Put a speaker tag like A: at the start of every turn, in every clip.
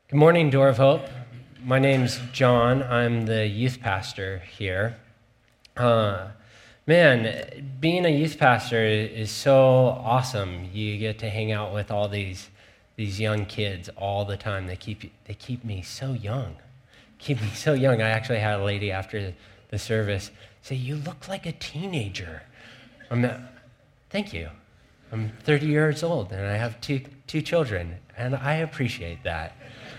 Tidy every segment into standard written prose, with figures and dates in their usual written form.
A: Good morning, Door of Hope. My name's John. I'm the youth pastor here. Being a youth pastor is so awesome. You get to hang out with all these young kids all the time. They keep me so young. I actually had a lady after the service say, "You look like a teenager." Thank you. I'm 30 years old and I have two children, and I appreciate that.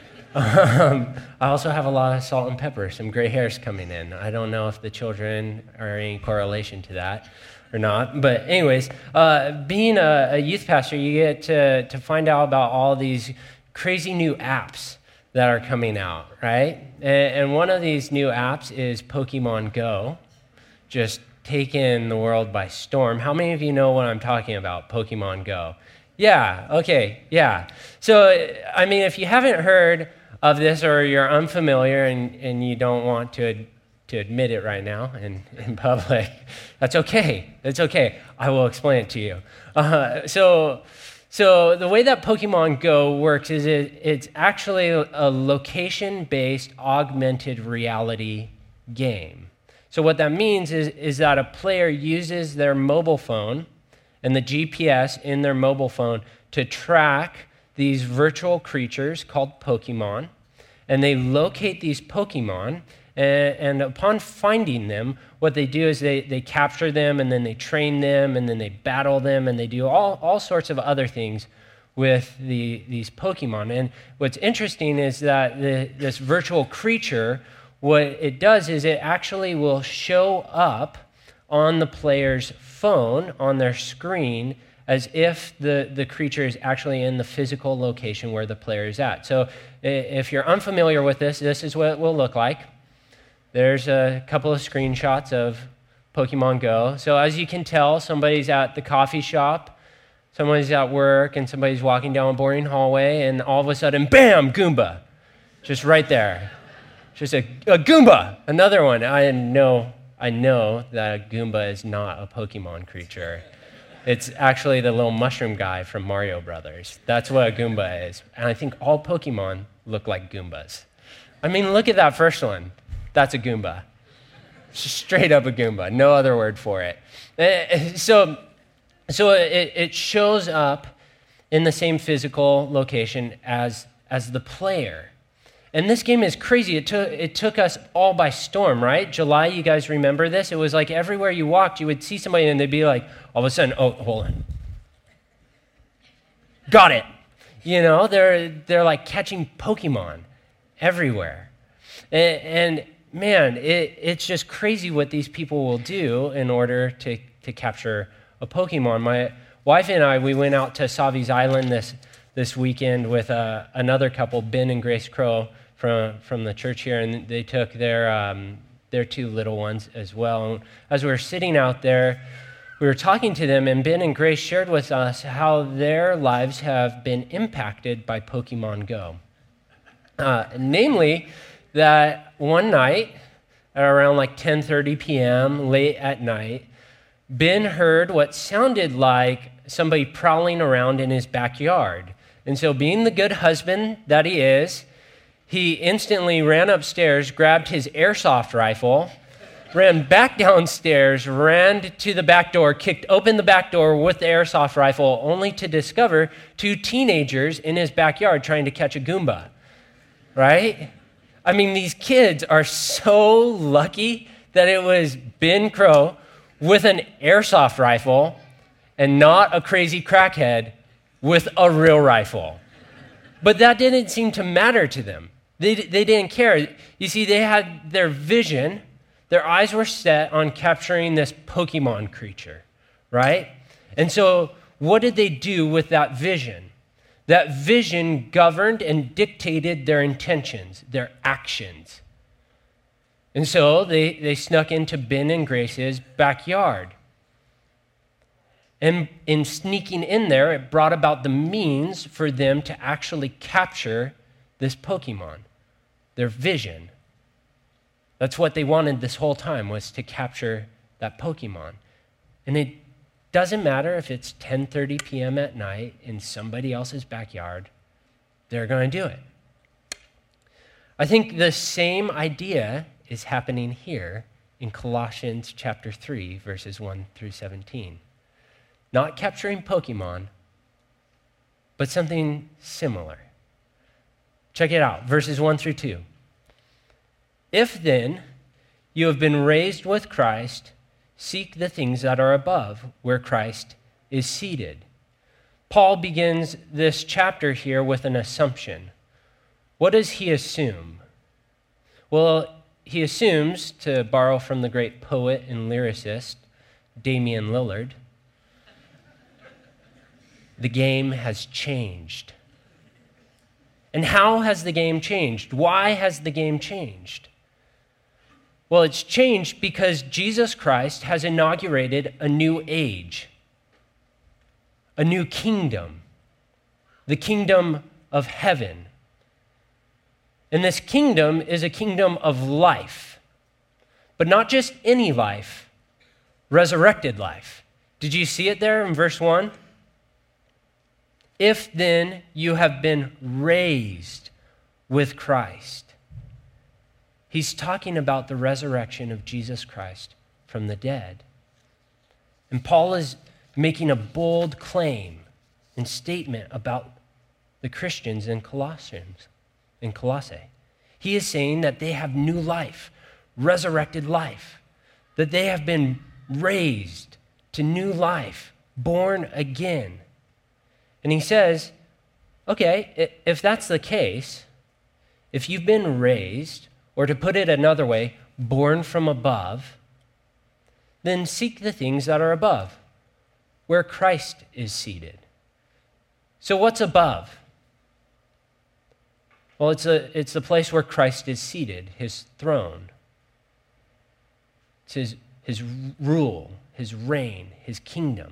A: I also have a lot of salt and pepper, some gray hairs coming in. I don't know if the children are any correlation to that or not. But anyways, being a youth pastor, you get to find out about all these crazy new apps that are coming out, right? And one of these new apps is Pokemon Go, just taking the world by storm. How many of you know what I'm talking about, Pokemon Go? Yeah, okay, yeah. So, if you haven't heard of this, or you're unfamiliar and you don't want to admit it right now in public, that's okay. It's okay. I will explain it to you. So the way that Pokemon Go works is it's actually a location-based augmented reality game. So what that means is that a player uses their mobile phone and the GPS in their mobile phone to track these virtual creatures called Pokemon, and they locate these Pokemon, and upon finding them, what they do is they capture them, and then they train them, and then they battle them, and they do all sorts of other things with these Pokemon. And what's interesting is that this virtual creature, what it does is it actually will show up on the player's phone, on their screen, as if the creature is actually in the physical location where the player is at. So if you're unfamiliar with this is what it will look like. There's a couple of screenshots of Pokemon Go. So as you can tell, somebody's at the coffee shop, somebody's at work, and somebody's walking down a boring hallway, and all of a sudden, bam, Goomba, just right there. Just a Goomba, another one. I know that a Goomba is not a Pokemon creature. It's actually the little mushroom guy from Mario Brothers. That's what a Goomba is. And I think all Pokemon look like Goombas. Look at that first one. That's a Goomba. Straight up a Goomba. No other word for it. So it shows up in the same physical location as the player. And this game is crazy. It took us all by storm, right? July, you guys remember this? It was like everywhere you walked, you would see somebody and they'd be like, all of a sudden, oh, hold on. Got it. They're like catching Pokemon everywhere. And man, it's just crazy what these people will do in order to capture a Pokemon. My wife and I, we went out to Savi's Island this weekend with another couple, Ben and Grace Crow, from the church here, and they took their two little ones as well. And as we were sitting out there, we were talking to them, and Ben and Grace shared with us how their lives have been impacted by Pokemon Go. Namely, that one night, at around like 10:30 p.m., late at night, Ben heard what sounded like somebody prowling around in his backyard. And so being the good husband that he is, he instantly ran upstairs, grabbed his airsoft rifle, ran back downstairs, ran to the back door, kicked open the back door with the airsoft rifle, only to discover two teenagers in his backyard trying to catch a Goomba, right? These kids are so lucky that it was Ben Crow with an airsoft rifle and not a crazy crackhead with a real rifle. But that didn't seem to matter to them. They didn't care. You see, they had their vision, their eyes were set on capturing this Pokemon creature, right? And so what did they do with that vision? That vision governed and dictated their intentions, their actions. And so they snuck into Ben and Grace's backyard. And in sneaking in there, it brought about the means for them to actually capture this Pokemon, their vision. That's what they wanted this whole time, was to capture that Pokemon. And it doesn't matter if it's 10:30 p.m. at night in somebody else's backyard, they're going to do it. I think the same idea is happening here in Colossians chapter 3, verses 1 through 17. Not capturing Pokemon, but something similar. Check it out, verses 1 through 2. If then you have been raised with Christ, seek the things that are above, where Christ is seated. Paul begins this chapter here with an assumption. What does he assume? Well, he assumes, to borrow from the great poet and lyricist, Damian Lillard, the game has changed. And how has the game changed? Why has the game changed? Well, it's changed because Jesus Christ has inaugurated a new age, a new kingdom, the kingdom of heaven. And this kingdom is a kingdom of life, but not just any life, resurrected life. Did you see it there in verse 1? If then you have been raised with Christ. He's talking about the resurrection of Jesus Christ from the dead. And Paul is making a bold claim and statement about the Christians in Colossae. He is saying that they have new life, resurrected life, that they have been raised to new life, born again. And he says, okay, if that's the case, if you've been raised, or to put it another way, born from above, then seek the things that are above, where Christ is seated. So what's above? Well, it's the place where Christ is seated, his throne. It's his rule, his reign, his kingdom.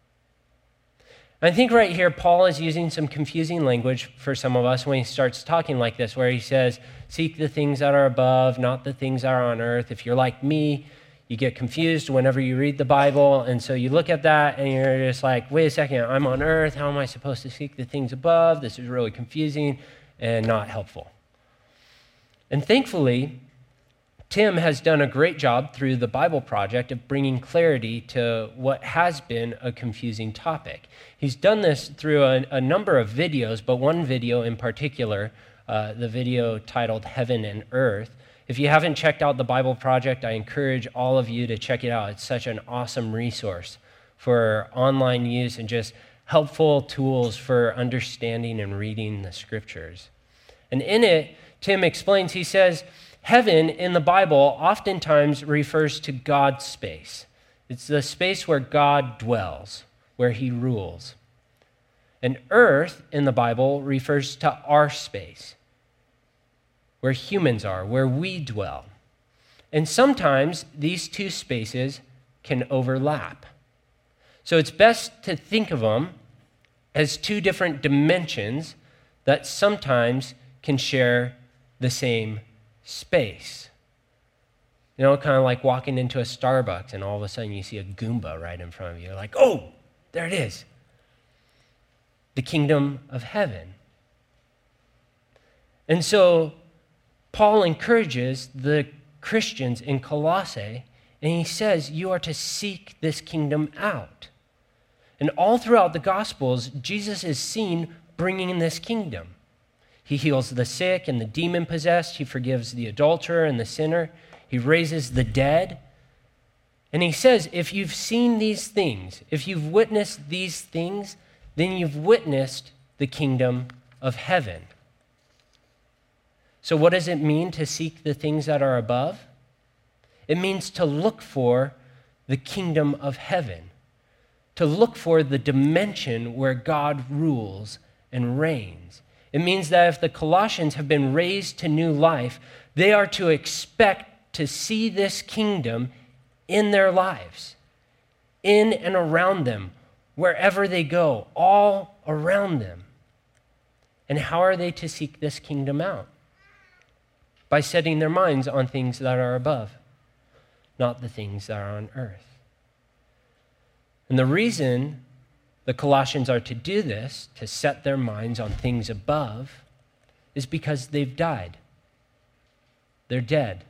A: I think right here, Paul is using some confusing language for some of us when he starts talking like this, where he says, seek the things that are above, not the things that are on earth. If you're like me, you get confused whenever you read the Bible, and so you look at that and you're just like, wait a second, I'm on earth. How am I supposed to seek the things above? This is really confusing and not helpful. And thankfully, Tim has done a great job through the Bible Project of bringing clarity to what has been a confusing topic. He's done this through a number of videos, but one video in particular, the video titled Heaven and Earth. If you haven't checked out the Bible Project, I encourage all of you to check it out. It's such an awesome resource for online use and just helpful tools for understanding and reading the scriptures. And in it, Tim explains, he says, heaven in the Bible oftentimes refers to God's space. It's the space where God dwells, where he rules. And earth in the Bible refers to our space, where humans are, where we dwell. And sometimes these two spaces can overlap. So it's best to think of them as two different dimensions that sometimes can share the same space. You know, kind of like walking into a Starbucks and all of a sudden you see a Goomba right in front of you. You're like, oh, there it is. The kingdom of heaven. And so Paul encourages the Christians in Colossae, and he says, you are to seek this kingdom out. And all throughout the Gospels, Jesus is seen bringing in this kingdom. He heals the sick and the demon-possessed. He forgives the adulterer and the sinner. He raises the dead. And he says, if you've seen these things, if you've witnessed these things, then you've witnessed the kingdom of heaven. So what does it mean to seek the things that are above? It means to look for the kingdom of heaven, to look for the dimension where God rules and reigns. It means that if the Colossians have been raised to new life, they are to expect to see this kingdom in their lives, in and around them, wherever they go, all around them. And how are they to seek this kingdom out? By setting their minds on things that are above, not the things that are on earth. And the reason the Colossians are to do this, to set their minds on things above, is because they've died. They're dead.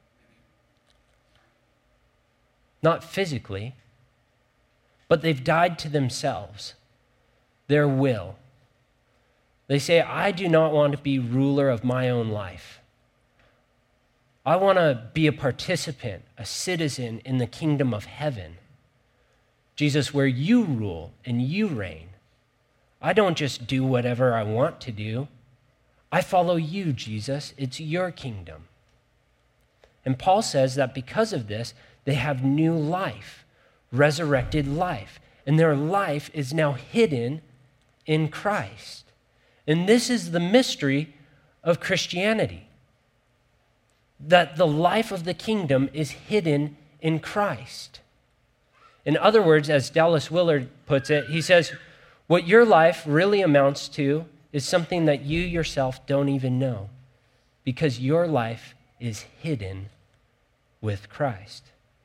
A: Not physically, but they've died to themselves, their will. They say, I do not want to be ruler of my own life. I want to be a participant, a citizen in the kingdom of heaven. Jesus, where you rule and you reign. I don't just do whatever I want to do. I follow you, Jesus. It's your kingdom. And Paul says that because of this, they have new life, resurrected life, and their life is now hidden in Christ. And this is the mystery of Christianity, that the life of the kingdom is hidden in Christ. In other words, as Dallas Willard puts it, he says, what your life really amounts to is something that you yourself don't even know, because your life is hidden with Christ.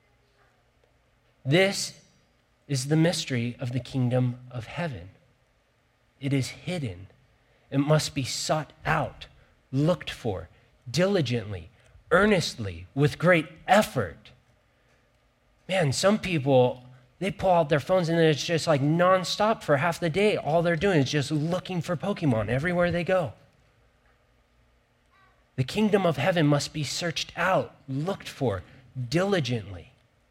A: This is the mystery of the kingdom of heaven. It is hidden. It must be sought out, looked for, diligently, earnestly, with great effort. Man, some people, they pull out their phones and it's just like nonstop for half the day. All they're doing is just looking for Pokemon everywhere they go. The kingdom of heaven must be searched out, looked for, diligently.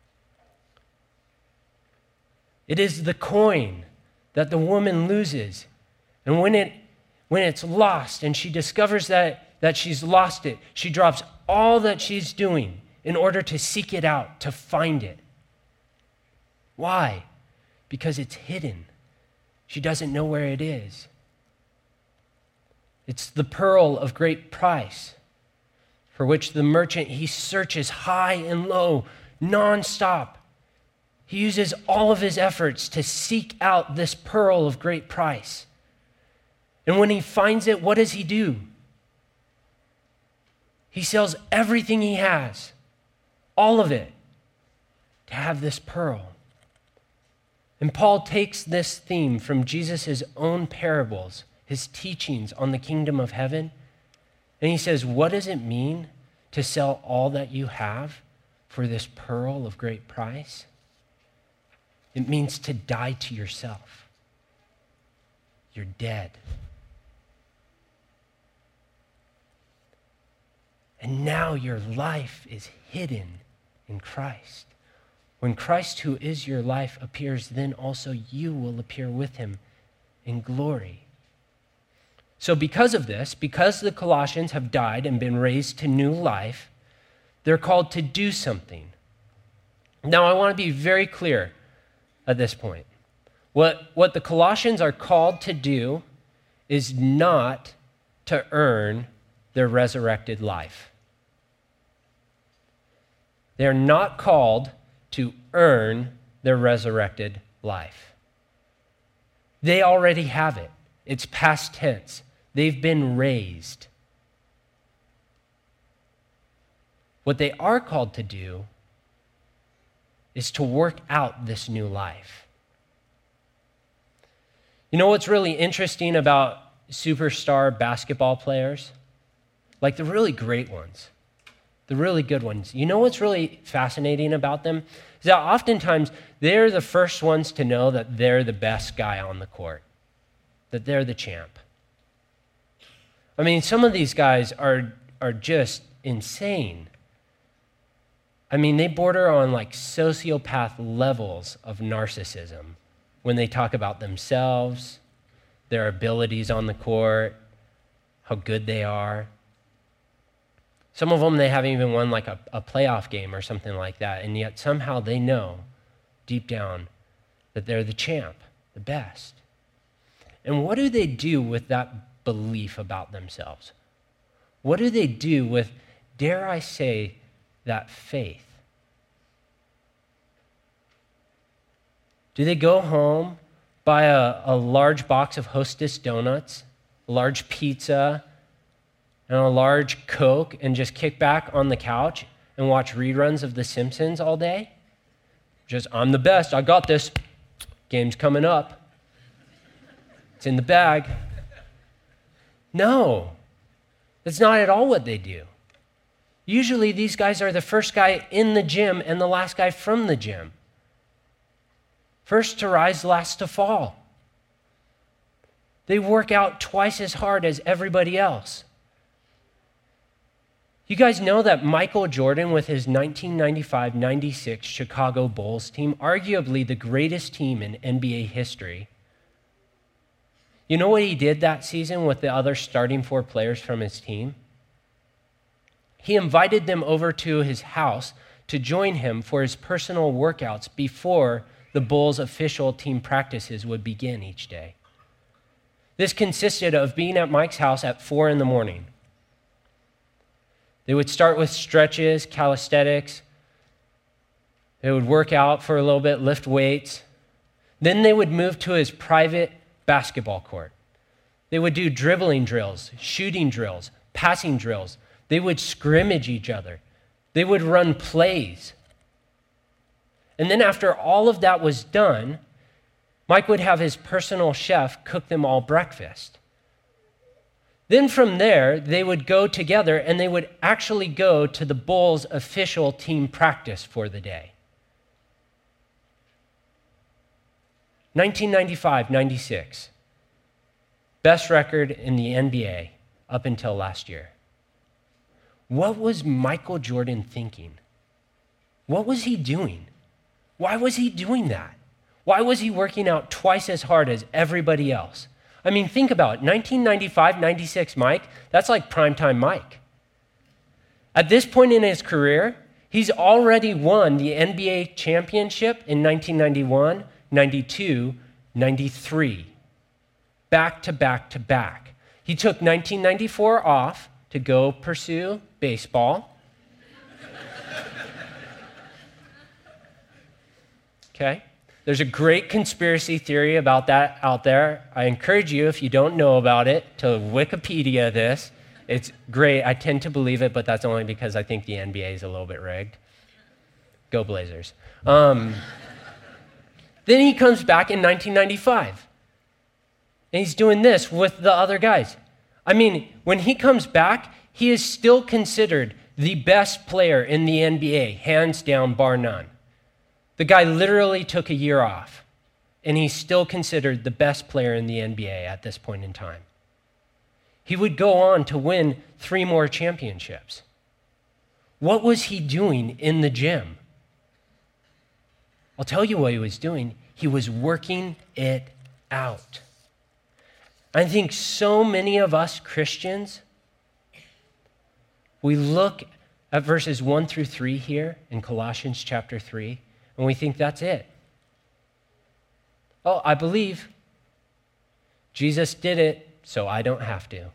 A: It is the coin that the woman loses. And when it's lost and she discovers that she's lost it, she drops all that she's doing in order to seek it out, to find it. Why? Because it's hidden. She doesn't know where it is. It's the pearl of great price, for which the merchant, he searches high and low, nonstop. He uses all of his efforts to seek out this pearl of great price. And when he finds it, what does he do? He sells everything he has, all of it, to have this pearl. And Paul takes this theme from Jesus' own parables, his teachings on the kingdom of heaven, and he says, what does it mean to sell all that you have for this pearl of great price? It means to die to yourself. You're dead. And now your life is hidden in Christ. When Christ, who is your life, appears, then also you will appear with him in glory. So because of this, because the Colossians have died and been raised to new life, they're called to do something. Now, I want to be very clear at this point. What the Colossians are called to do is not to earn their resurrected life. They're not called to earn their resurrected life. They already have it. It's past tense. They've been raised. What they are called to do is to work out this new life. You know what's really interesting about superstar basketball players? Like the really great ones, the really good ones. You know what's really fascinating about them? Is that oftentimes they're the first ones to know that they're the best guy on the court, that they're the champ. I mean, some of these guys are just insane. I mean, they border on like sociopath levels of narcissism when they talk about themselves, their abilities on the court, how good they are. Some of them, they haven't even won like a playoff game or something like that, and yet somehow they know deep down that they're the champ, the best. And what do they do with that belief about themselves? What do they do with, dare I say, that faith? Do they go home, buy a large box of Hostess donuts, a large pizza, and a large Coke, and just kick back on the couch and watch reruns of The Simpsons all day? Just, I'm the best, I got this. Game's coming up. It's in the bag. No, that's not at all what they do. Usually these guys are the first guy in the gym and the last guy from the gym. First to rise, last to fall. They work out twice as hard as everybody else. You guys know that Michael Jordan with his 1995-96 Chicago Bulls team, arguably the greatest team in NBA history. You know what he did that season with the other starting 4 players from his team? He invited them over to his house to join him for his personal workouts before the Bulls' official team practices would begin each day. This consisted of being at Mike's house at 4 in the morning. They would start with stretches, calisthenics. They would work out for a little bit, lift weights. Then they would move to his private basketball court. They would do dribbling drills, shooting drills, passing drills. They would scrimmage each other. They would run plays. And then after all of that was done, Mike would have his personal chef cook them all breakfast. Then from there, they would go together and they would actually go to the Bulls' official team practice for the day. 1995-96, best record in the NBA up until last year. What was Michael Jordan thinking? What was he doing? Why was he doing that? Why was he working out twice as hard as everybody else? I mean, think about it. 1995-96 Mike, that's like primetime Mike. At this point in his career, he's already won the NBA championship in 1991, 92, 93. Back to back to back. He took 1994 off to go pursue baseball. Okay? There's a great conspiracy theory about that out there. I encourage you, if you don't know about it, to Wikipedia this. It's great. I tend to believe it, but that's only because I think the NBA is a little bit rigged. Go Blazers. Then he comes back in 1995, and he's doing this with the other guys. I mean, when he comes back, he is still considered the best player in the NBA, hands down, bar none. The guy literally took a year off, and he's still considered the best player in the NBA at this point in time. He would go on to win 3 more championships. What was he doing in the gym? I'll tell you what he was doing. He was working it out. I think so many of us Christians, we look at verses 1 through 3 here in Colossians chapter 3, and we think that's it. Oh, I believe Jesus did it, so I don't have to.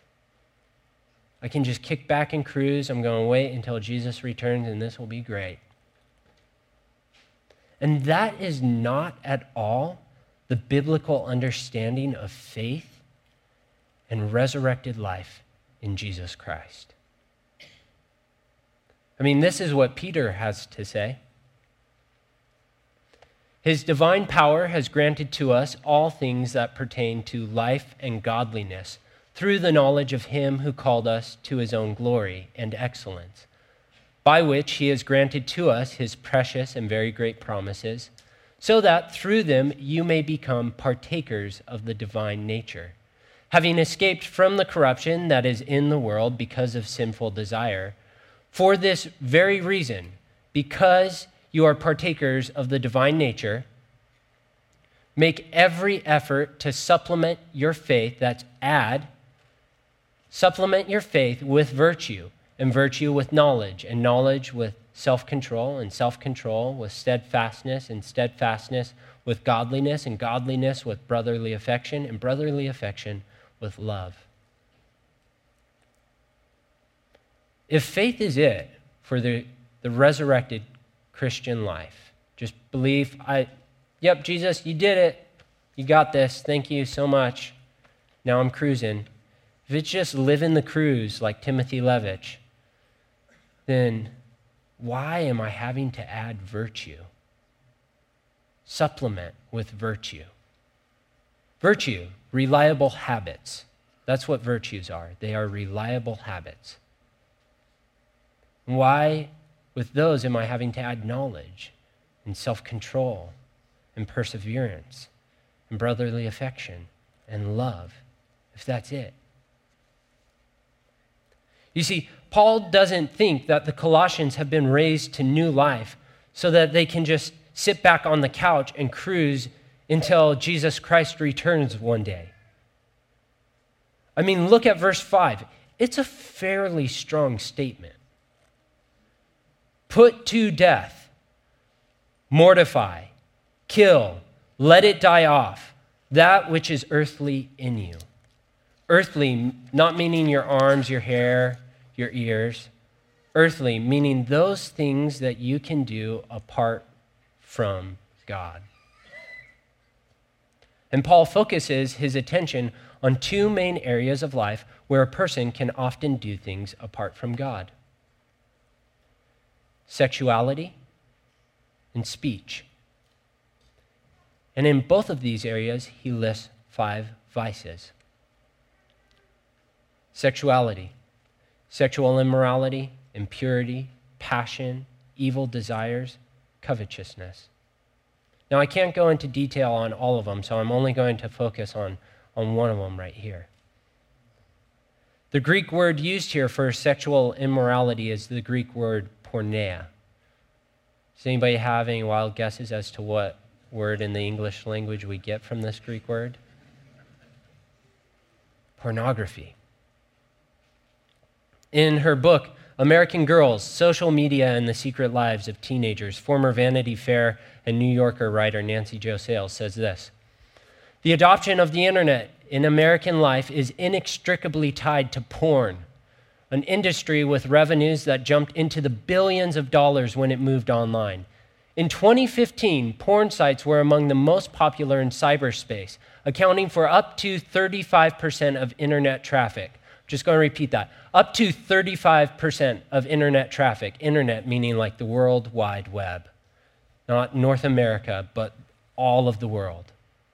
A: I can just kick back and cruise. I'm going to wait until Jesus returns, and this will be great. And that is not at all the biblical understanding of faith and resurrected life in Jesus Christ. I mean, this is what Peter has to say. His divine power has granted to us all things that pertain to life and godliness through the knowledge of him who called us to his own glory and excellence, by which he has granted to us his precious and very great promises, so that through them you may become partakers of the divine nature, having escaped from the corruption that is in the world because of sinful desire. For this very reason, because you are partakers of the divine nature, make every effort to supplement your faith, supplement your faith with virtue, and virtue with knowledge, and knowledge with self-control, and self-control with steadfastness, and steadfastness with godliness, and godliness with brotherly affection, and brotherly affection with love. If faith is it for the resurrected Christian life, just believe, yep, Jesus, you did it. You got this. Thank you so much. Now I'm cruising. If it's just living the cruise like Timothy Levitch, then why am I having to add virtue? Supplement with virtue. Virtue, reliable habits. That's what virtues are. They are reliable habits. And why, with those, am I having to add knowledge and self-control and perseverance and brotherly affection and love, if that's it? You see, Paul doesn't think that the Colossians have been raised to new life so that they can just sit back on the couch and cruise until Jesus Christ returns one day. I mean, look at verse 5. It's a fairly strong statement. Put to death, mortify, kill, let it die off, that which is earthly in you. Earthly, not meaning your arms, your hair, your ears. Earthly, meaning those things that you can do apart from God. And Paul focuses his attention on two main areas of life where a person can often do things apart from God: sexuality and speech. And in both of these areas, he lists 5 vices. Sexuality, sexual immorality, impurity, passion, evil desires, covetousness. Now, I can't go into detail on all of them, so I'm only going to focus on one of them right here. The Greek word used here for sexual immorality is the Greek word porneia. Does anybody have any wild guesses as to what word in the English language we get from this Greek word? Pornography. In her book, American Girls, Social Media and the Secret Lives of Teenagers, former Vanity Fair and New Yorker writer Nancy Jo Sales says this: the adoption of the internet in American life is inextricably tied to porn, an industry with revenues that jumped into the billions of dollars when it moved online. In 2015, porn sites were among the most popular in cyberspace, accounting for up to 35% of internet traffic. Just going to repeat that. Up to 35% of internet traffic. Internet meaning like the World Wide Web. Not North America, but all of the world.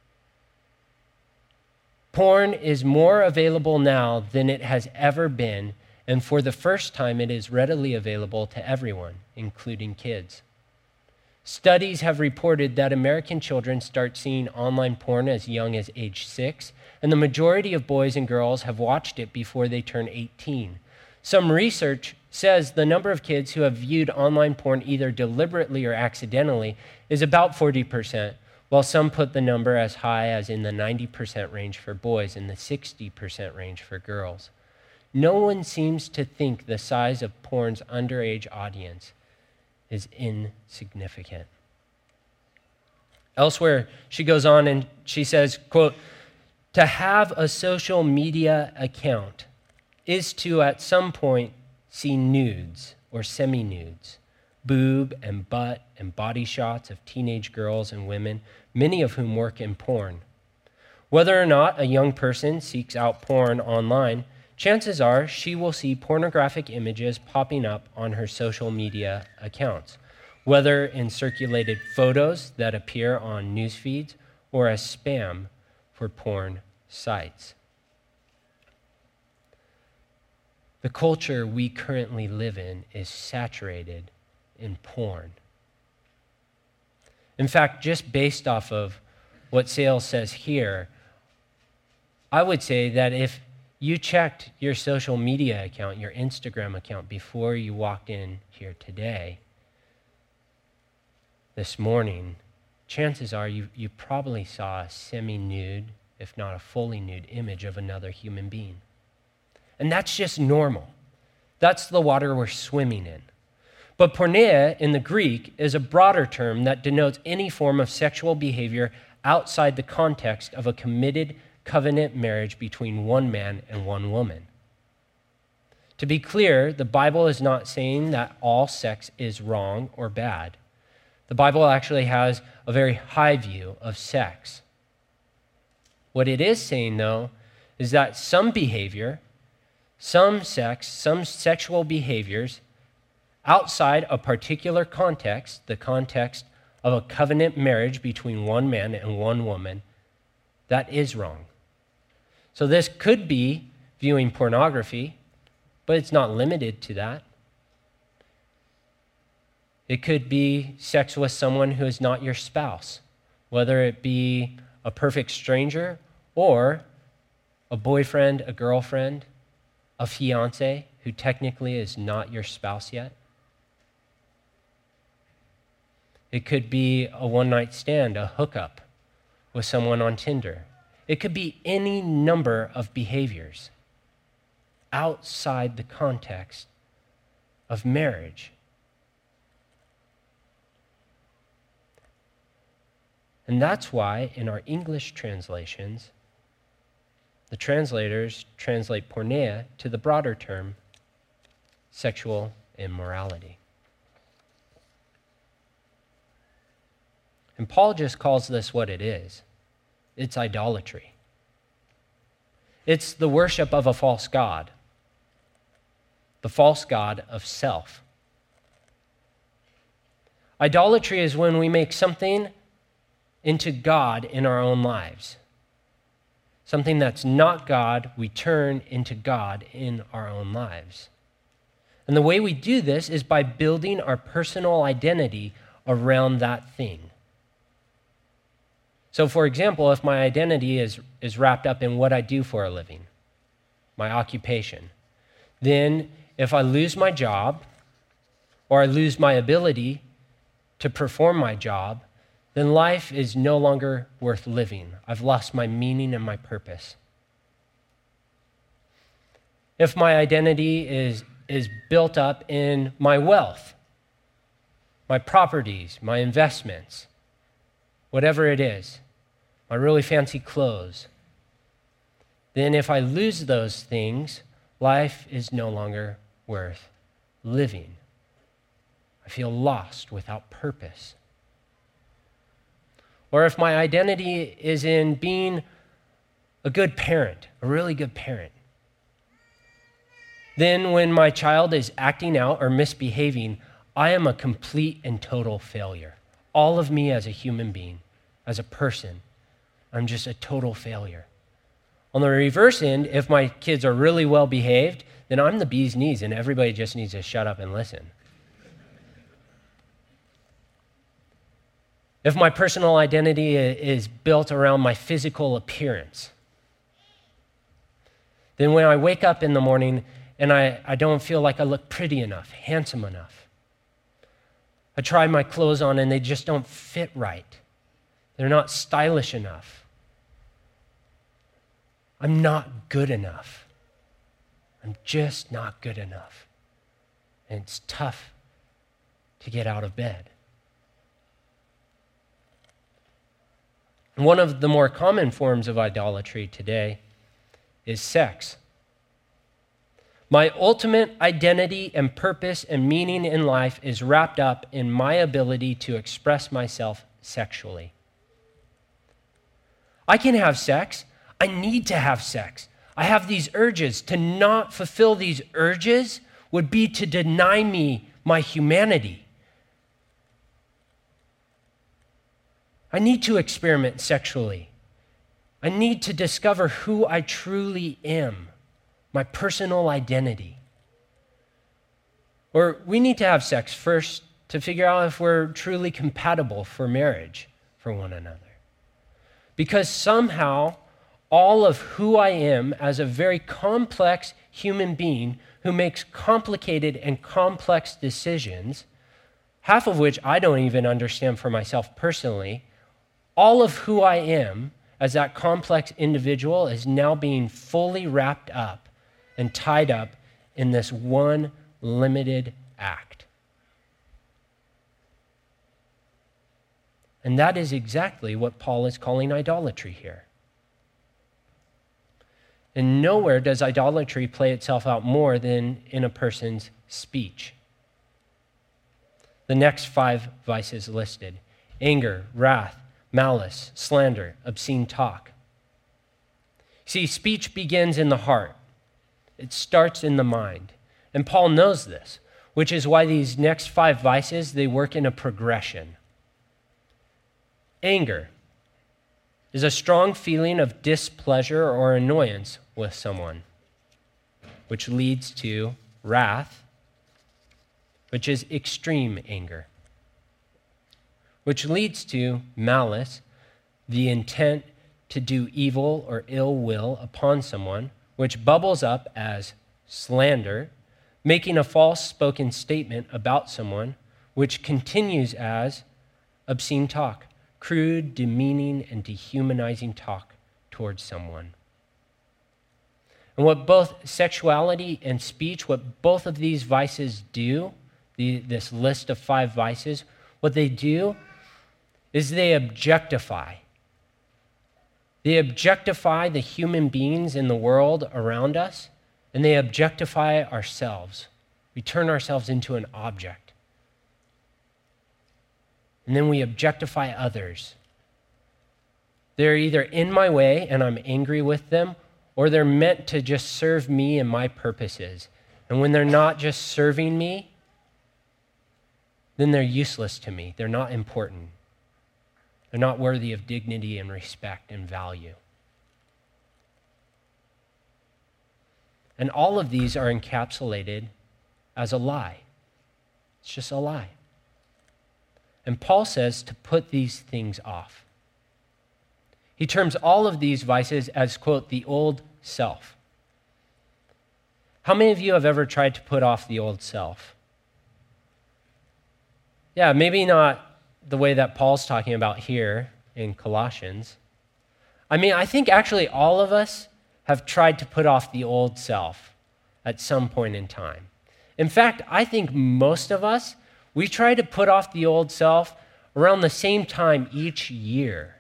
A: Porn is more available now than it has ever been, and for the first time it is readily available to everyone, including kids. Studies have reported that American children start seeing online porn as young as age 6, and the majority of boys and girls have watched it before they turn 18. Some research says the number of kids who have viewed online porn either deliberately or accidentally is about 40%, while some put the number as high as in the 90% range for boys and the 60% range for girls. No one seems to think the size of porn's underage audience is insignificant. Elsewhere, she goes on and she says, quote, to have a social media account is to at some point see nudes or semi-nudes, boob and butt and body shots of teenage girls and women, many of whom work in porn. Whether or not a young person seeks out porn online, chances are she will see pornographic images popping up on her social media accounts, whether in circulated photos that appear on news feeds or as spam for porn sites. The culture we currently live in is saturated in porn. In fact, just based off of what Sales says here, I would say that if you checked your social media account, your Instagram account, before you walked in here today, this morning, chances are you probably saw a semi-nude, if not a fully nude, image of another human being. And that's just normal. That's the water we're swimming in. But porneia in the Greek is a broader term that denotes any form of sexual behavior outside the context of a committed covenant marriage between one man and one woman. To be clear, the Bible is not saying that all sex is wrong or bad. The Bible actually has a very high view of sex. What it is saying, though, is that some behavior, some sex, some sexual behaviors outside a particular context, the context of a covenant marriage between one man and one woman, that is wrong. So this could be viewing pornography, but it's not limited to that. It could be sex with someone who is not your spouse, whether it be a perfect stranger or a boyfriend, a girlfriend, a fiance who technically is not your spouse yet. It could be a one-night stand, a hookup with someone on Tinder. It could be any number of behaviors outside the context of marriage. And that's why in our English translations, the translators translate porneia to the broader term, sexual immorality. And Paul just calls this what it is. It's idolatry. It's the worship of a false god, the false god of self. Idolatry is when we make something into God in our own lives. Something that's not God, we turn into God in our own lives. And the way we do this is by building our personal identity around that thing. So, for example, if my identity is wrapped up in what I do for a living, my occupation, then if I lose my job or I lose my ability to perform my job, then life is no longer worth living. I've lost my meaning and my purpose. If my identity is built up in my wealth, my properties, my investments, whatever it is, my really fancy clothes, then if I lose those things, life is no longer worth living. I feel lost without purpose. Or if my identity is in being a good parent, a really good parent, then when my child is acting out or misbehaving, I am a complete and total failure. All of me as a human being, as a person, I'm just a total failure. On the reverse end, if my kids are really well behaved, then I'm the bee's knees and everybody just needs to shut up and listen. If my personal identity is built around my physical appearance, then when I wake up in the morning and I don't feel like I look pretty enough, handsome enough, I try my clothes on and they just don't fit right. They're not stylish enough. I'm not good enough. I'm just not good enough. And it's tough to get out of bed. One of the more common forms of idolatry today is sex. My ultimate identity and purpose and meaning in life is wrapped up in my ability to express myself sexually. I can have sex. I need to have sex. I have these urges. To not fulfill these urges would be to deny me my humanity. I need to experiment sexually. I need to discover who I truly am, my personal identity. Or we need to have sex first to figure out if we're truly compatible for marriage for one another. Because somehow, all of who I am as a very complex human being who makes complicated and complex decisions, half of which I don't even understand for myself personally, all of who I am as that complex individual is now being fully wrapped up and tied up in this one limited act. And that is exactly what Paul is calling idolatry here. And nowhere does idolatry play itself out more than in a person's speech. The next 5 vices listed: anger, wrath, malice, slander, obscene talk. See, speech begins in the heart. It starts in the mind. And Paul knows this, which is why these next 5 vices, they work in a progression. Anger is a strong feeling of displeasure or annoyance with someone, which leads to wrath, which is extreme anger. which leads to malice, the intent to do evil or ill will upon someone, which bubbles up as slander, making a false spoken statement about someone, which continues as obscene talk, crude, demeaning, and dehumanizing talk towards someone. And what both sexuality and speech, what both of these vices do, this list of 5 vices, what they do is they objectify. They objectify the human beings in the world around us, and they objectify ourselves. We turn ourselves into an object. And then we objectify others. They're either in my way and I'm angry with them, or they're meant to just serve me and my purposes. And when they're not just serving me, then they're useless to me. They're not important. They're not worthy of dignity and respect and value. And all of these are encapsulated as a lie. It's just a lie. And Paul says to put these things off. He terms all of these vices as, quote, the old self. How many of you have ever tried to put off the old self? Yeah, maybe not the way that Paul's talking about here in Colossians. I mean, I think actually all of us have tried to put off the old self at some point in time. In fact, I think most of us, we try to put off the old self around the same time each year.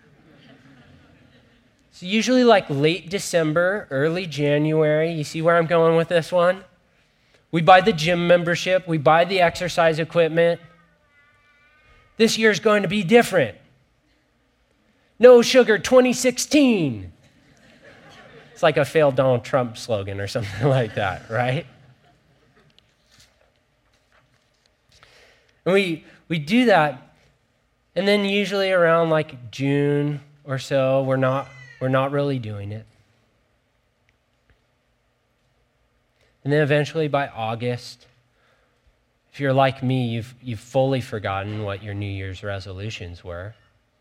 A: It's usually like late December, early January. You see where I'm going with this one? We buy the gym membership, we buy the exercise equipment. This year's going to be different. No sugar 2016. It's like a failed Donald Trump slogan or something like that, right? And we do that, and then usually around like June or so, we're not really doing it. And then eventually by August, if you're like me, you've fully forgotten what your New Year's resolutions were.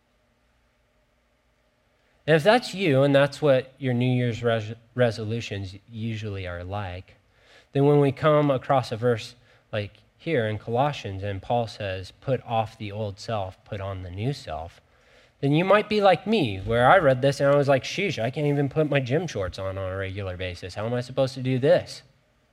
A: And if that's you, and that's what your New Year's resolutions usually are like, then when we come across a verse like here in Colossians, and Paul says, put off the old self, put on the new self, then you might be like me, where I read this and I was like, sheesh, I can't even put my gym shorts on a regular basis. How am I supposed to do this?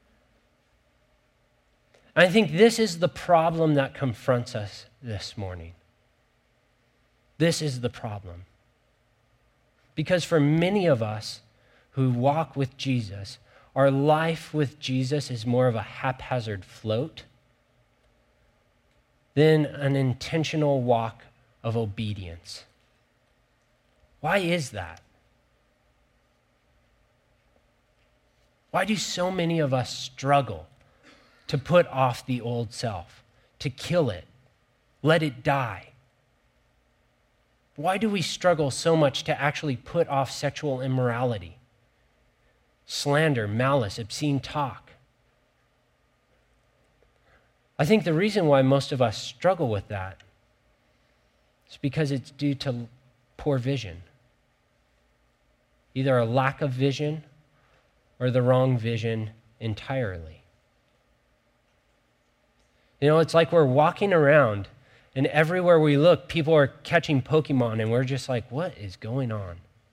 A: I think this is the problem that confronts us this morning. This is the problem. Because for many of us who walk with Jesus, our life with Jesus is more of a haphazard float than an intentional walk of obedience. Why is that? Why do so many of us struggle to put off the old self, to kill it, let it die? Why do we struggle so much to actually put off sexual immorality, slander, malice, obscene talk? I think the reason why most of us struggle with that is because it's due to poor vision. Either a lack of vision or the wrong vision entirely. You know, it's like we're walking around and everywhere we look, people are catching Pokemon and we're just like, what is going on?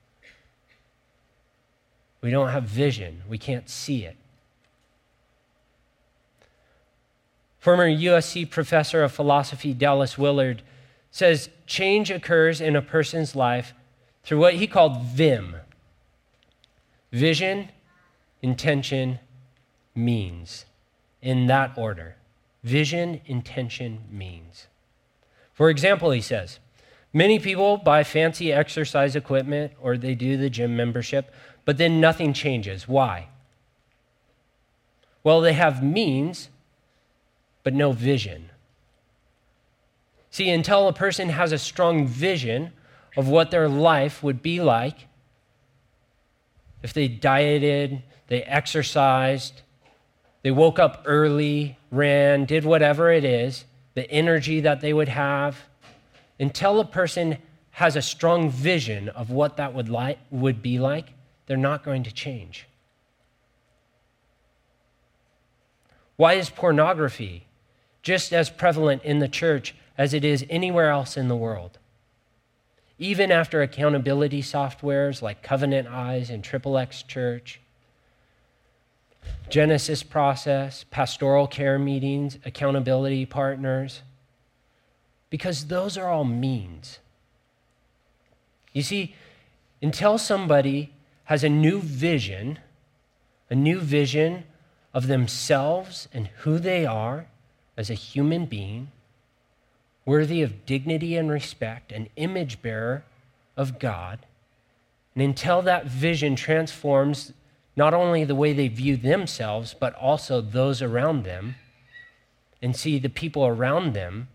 A: We don't have vision. We can't see it. Former USC professor of philosophy Dallas Willard says change occurs in a person's life through what he called VIM. Vision, intention, means. In that order. Vision, intention, means. For example, he says, many people buy fancy exercise equipment or they do the gym membership, but then nothing changes. Why? Well, they have means, but no vision. See, until a person has a strong vision of what their life would be like, if they dieted, they exercised, they woke up early, ran, did whatever it is, the energy that they would have, until a person has a strong vision of what that would be like, they're not going to change. Why is pornography just as prevalent in the church as it is anywhere else in the world? Even after accountability softwares like Covenant Eyes and XXX Church, Genesis Process, pastoral care meetings, accountability partners, because those are all means. You see, until somebody has a new vision of themselves and who they are as a human being, worthy of dignity and respect, an image bearer of God, and until that vision transforms not only the way they view themselves, but also those around them, and see the people around them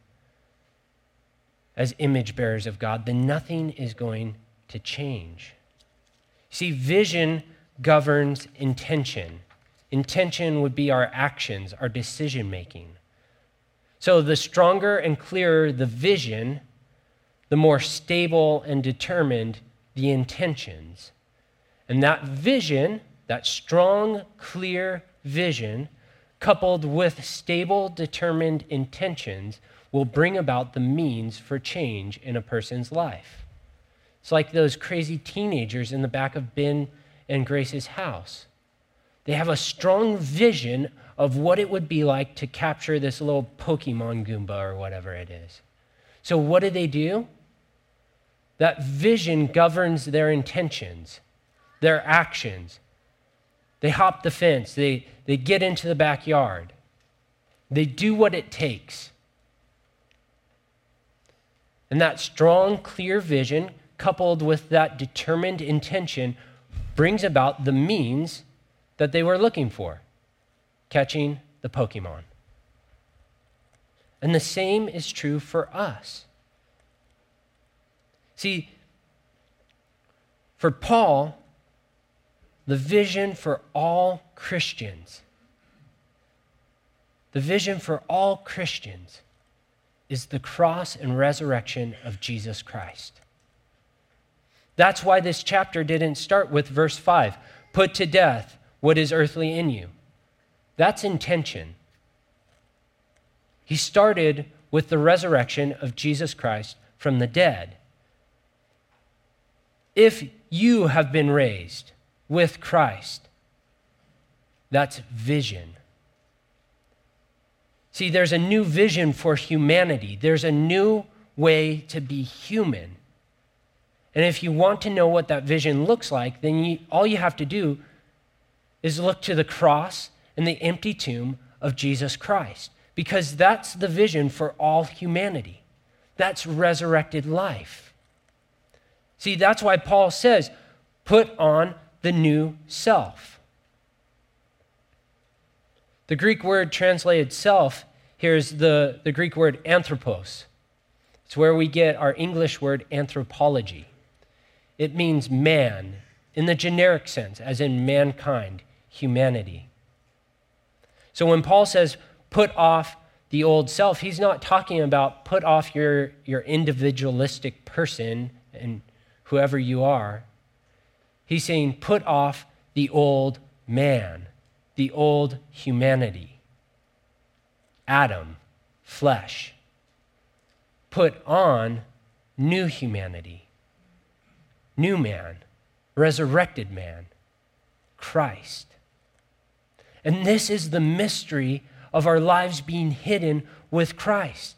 A: as image bearers of God, then nothing is going to change. See, vision governs intention. Intention would be our actions, our decision making. So the stronger and clearer the vision, the more stable and determined the intentions. And that vision, that strong, clear vision, coupled with stable, determined intentions, will bring about the means for change in a person's life. It's like those crazy teenagers in the back of Ben and Grace's house. They have a strong vision of what it would be like to capture this little Pokemon Goomba or whatever it is. So what do? That vision governs their intentions, their actions. They hop the fence. They get into the backyard. They do what it takes. And that strong, clear vision, coupled with that determined intention, brings about the means that they were looking for, catching the Pokemon. And the same is true for us. See, for Paul, the vision for all Christians, is the cross and resurrection of Jesus Christ. That's why this chapter didn't start with verse 5, put to death what is earthly in you. That's intention. He started with the resurrection of Jesus Christ from the dead. If you have been raised with Christ, that's vision. See, there's a new vision for humanity. There's a new way to be human. And if you want to know what that vision looks like, then all you have to do is look to the cross and the empty tomb of Jesus Christ, because that's the vision for all humanity. That's resurrected life. See, that's why Paul says, put on the new self. The Greek word translated self here is the Greek word anthropos. It's where we get our English word anthropology. It means man in the generic sense, as in mankind, humanity. So when Paul says put off the old self, he's not talking about put off your individualistic person and whoever you are. He's saying put off the old man, the old humanity. Adam, flesh. Put on new humanity, new man, resurrected man, Christ. And this is the mystery of our lives being hidden with Christ.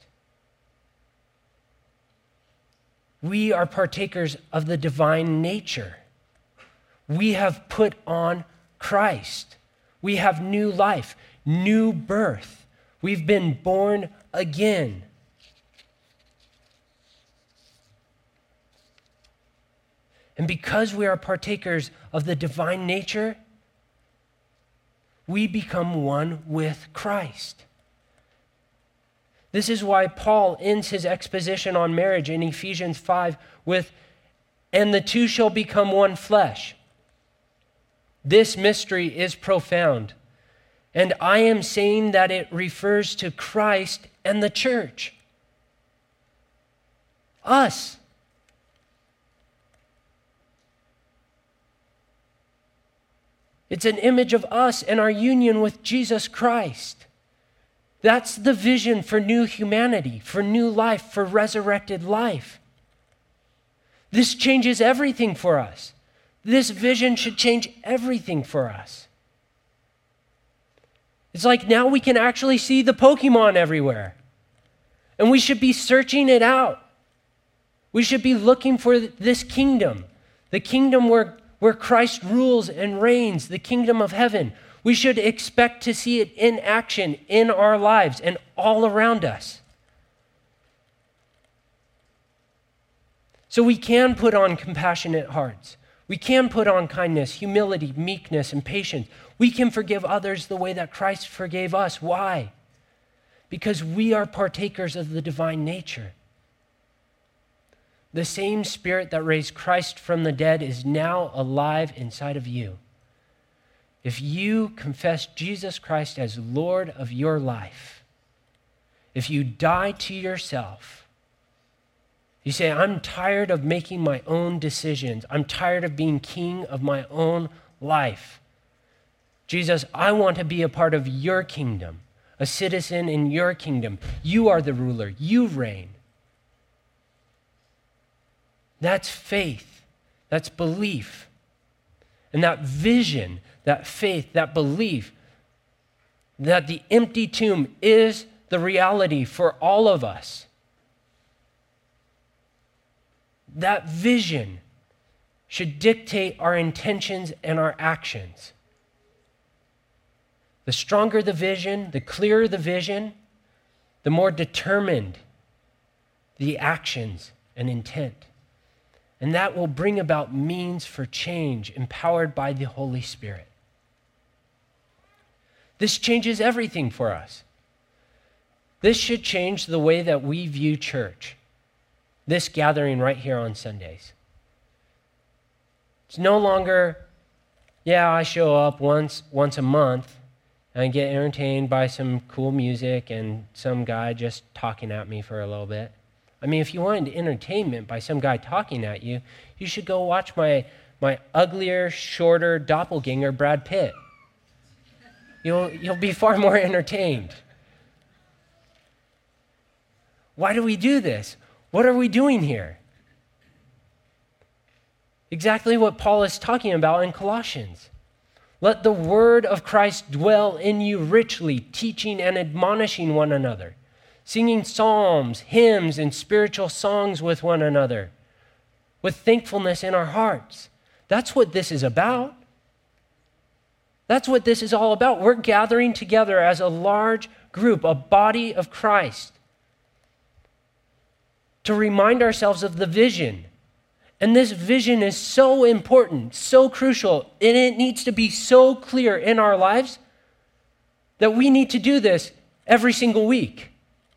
A: We are partakers of the divine nature. We have put on Christ. We have new life, new birth. We've been born again. And because we are partakers of the divine nature, we become one with Christ. This is why Paul ends his exposition on marriage in Ephesians 5 with, and the two shall become one flesh. This mystery is profound, and I am saying that it refers to Christ and the church. us. It's an image of us and our union with Jesus Christ. That's the vision for new humanity, for new life, for resurrected life. This changes everything for us. This vision should change everything for us. It's like now we can actually see the Pokemon everywhere. And we should be searching it out. We should be looking for this kingdom, the kingdom where Christ rules and reigns, the kingdom of heaven. We should expect to see it in action in our lives and all around us. So we can put on compassionate hearts. We can put on kindness, humility, meekness, and patience. We can forgive others the way that Christ forgave us. Why? Because we are partakers of the divine nature. The same Spirit that raised Christ from the dead is now alive inside of you. If you confess Jesus Christ as Lord of your life, if you die to yourself, you say, I'm tired of making my own decisions. I'm tired of being king of my own life. Jesus, I want to be a part of your kingdom, a citizen in your kingdom. You are the ruler. You reign. That's faith. That's belief. And that vision, that faith, that belief, that the empty tomb is the reality for all of us. That vision should dictate our intentions and our actions. The stronger the vision, the clearer the vision, the more determined the actions and intent. And that will bring about means for change empowered by the Holy Spirit. This changes everything for us. This should change the way that we view church, this gathering right here on Sundays. It's no longer, I show up once a month and I get entertained by some cool music and some guy just talking at me for a little bit. I mean, if you wanted entertainment by some guy talking at you, you should go watch my uglier, shorter doppelganger, Brad Pitt. You'll be far more entertained. Why do we do this? What are we doing here? Exactly what Paul is talking about in Colossians. Let the word of Christ dwell in you richly, teaching and admonishing one another, singing psalms, hymns, and spiritual songs with one another, with thankfulness in our hearts. That's what this is about. That's what this is all about. We're gathering together as a large group, a body of Christ, to remind ourselves of the vision. And this vision is so important, so crucial, and it needs to be so clear in our lives that we need to do this every single week.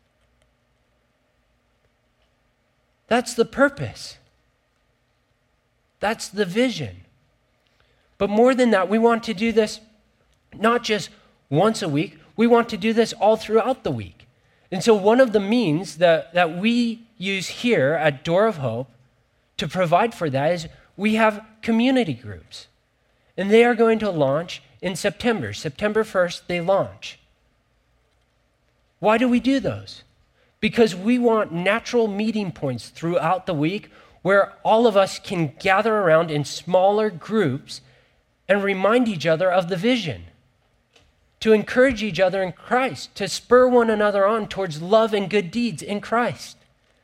A: That's the purpose. That's the vision. But more than that, we want to do this not just once a week, we want to do this all throughout the week. And so one of the means that we use here at Door of Hope to provide for that is we have community groups. And they are going to launch in September. September 1st, they launch. Why do we do those? Because we want natural meeting points throughout the week where all of us can gather around in smaller groups and remind each other of the vision, to encourage each other in Christ, to spur one another on towards love and good deeds in Christ,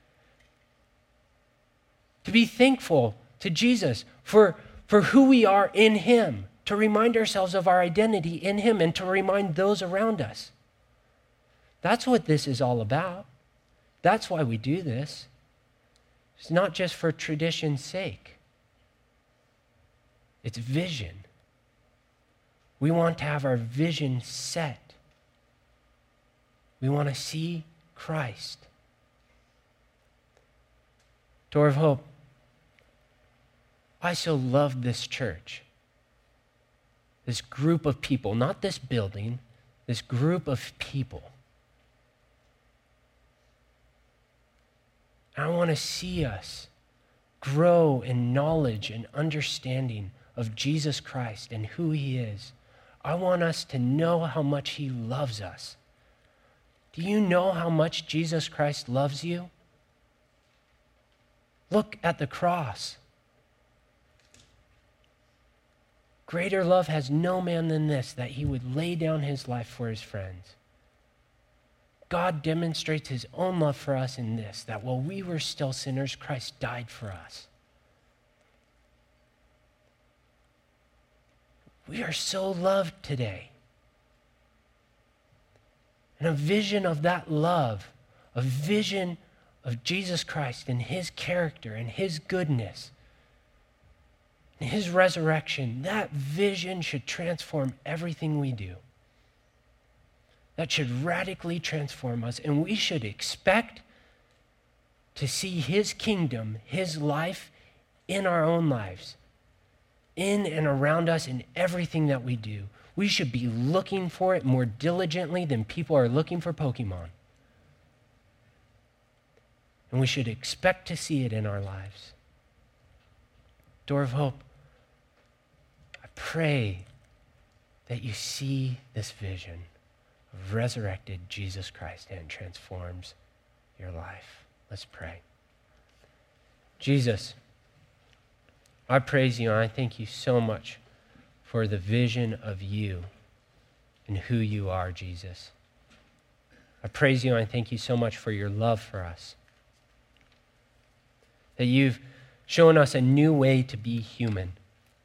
A: to be thankful to Jesus for who we are in Him, to remind ourselves of our identity in Him, and to remind those around us. That's what this is all about. That's why we do this. It's not just for tradition's sake. It's vision. We want to have our vision set. We want to see Christ. Door of Hope, I so love this church, this group of people, not this building, this group of people. And I want to see us grow in knowledge and understanding of Jesus Christ and who he is. I want us to know how much he loves us. Do you know how much Jesus Christ loves you? Look at the cross. Greater love has no man than this, that he would lay down his life for his friends. God demonstrates his own love for us in this, that while we were still sinners, Christ died for us. We are so loved today. And a vision of that love, a vision of Jesus Christ and his character and his goodness and his resurrection, that vision should transform everything we do. That should radically transform us, and we should expect to see his kingdom, his life in our own lives, in and around us in everything that we do. We should be looking for it more diligently than people are looking for Pokemon. And we should expect to see it in our lives. Door of Hope, I pray that you see this vision of resurrected Jesus Christ and it transforms your life. Let's pray. Jesus, I praise you and I thank you so much for the vision of you and who you are, Jesus. I praise you and I thank you so much for your love for us. That you've shown us a new way to be human.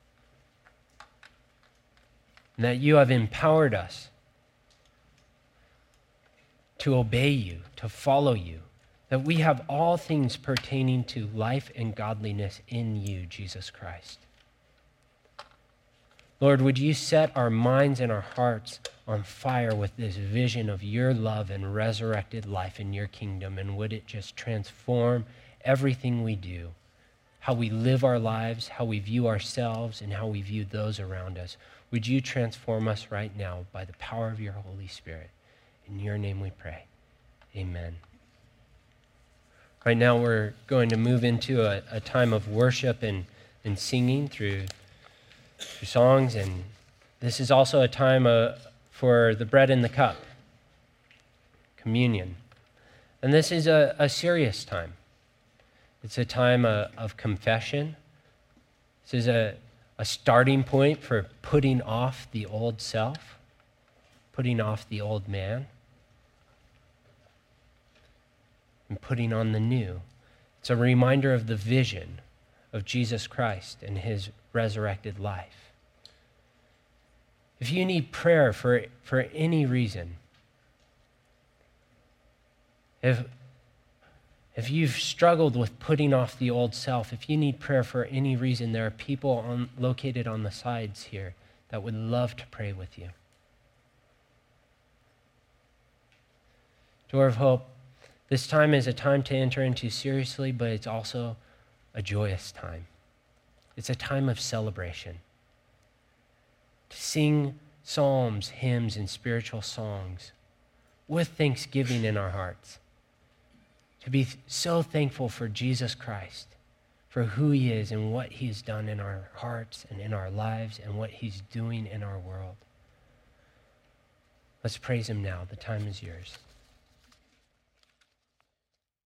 A: And that you have empowered us to obey you, to follow you. That we have all things pertaining to life and godliness in you, Jesus Christ. Lord, would you set our minds and our hearts on fire with this vision of your love and resurrected life in your kingdom, and would it just transform everything we do, how we live our lives, how we view ourselves, and how we view those around us. Would you transform us right now by the power of your Holy Spirit? In your name we pray. Amen. Right now we're going to move into a time of worship and singing through songs, and this is also a time for the bread and the cup, communion. And this is a serious time. It's a time of confession. This is a starting point for putting off the old self, putting off the old man, and putting on the new. It's a reminder of the vision of Jesus Christ and his resurrected life. If you need prayer for any reason, if you've struggled with putting off the old self, if you need prayer for any reason, there are people located on the sides here that would love to pray with you. Door of Hope, this time is a time to enter into seriously, but it's also a joyous time. It's a time of celebration. To sing psalms, hymns, and spiritual songs with thanksgiving in our hearts. To be so thankful for Jesus Christ, for who he is and what he has done in our hearts and in our lives and what he's doing in our world. Let's praise him now. The time is yours.